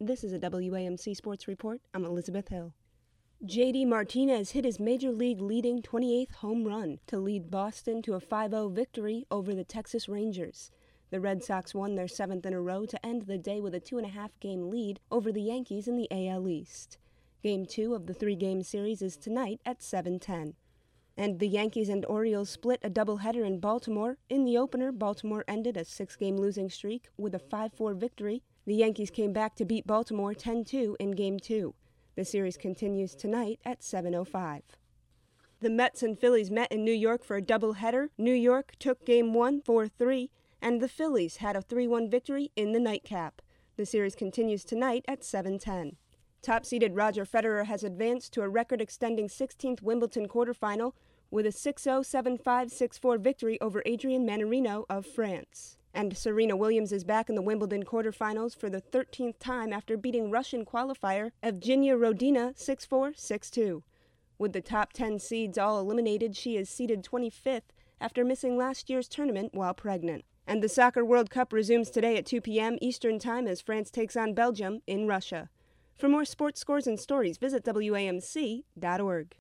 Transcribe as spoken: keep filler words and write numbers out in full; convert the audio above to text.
This is a W A M C Sports Report. I'm Elizabeth Hill. J D Martinez hit his Major League leading twenty-eighth home run to lead Boston to a five oh victory over the Texas Rangers. The Red Sox won their seventh in a row to end the day with a two-and-a-half game lead over the Yankees in the A L East. Game two of the three-game series is tonight at seven ten. And the Yankees and Orioles split a doubleheader in Baltimore. In the opener, Baltimore ended a six-game losing streak with a five four victory. The Yankees came back to beat Baltimore ten two in Game two. The series continues tonight at seven oh five. The Mets and Phillies met in New York for a doubleheader. New York took Game one four three, and the Phillies had a three one victory in the nightcap. The series continues tonight at seven ten. Top-seeded Roger Federer has advanced to a record-extending sixteenth Wimbledon quarterfinal with a six oh, seven five, six four victory over Adrian Mannarino of France. And Serena Williams is back in the Wimbledon quarterfinals for the thirteenth time after beating Russian qualifier Evgenia Rodina six four, six two. With the top ten seeds all eliminated, she is seeded twenty-fifth after missing last year's tournament while pregnant. And the Soccer World Cup resumes today at two p.m. Eastern Time as France takes on Belgium in Russia. For more sports scores and stories, visit W A M C dot org.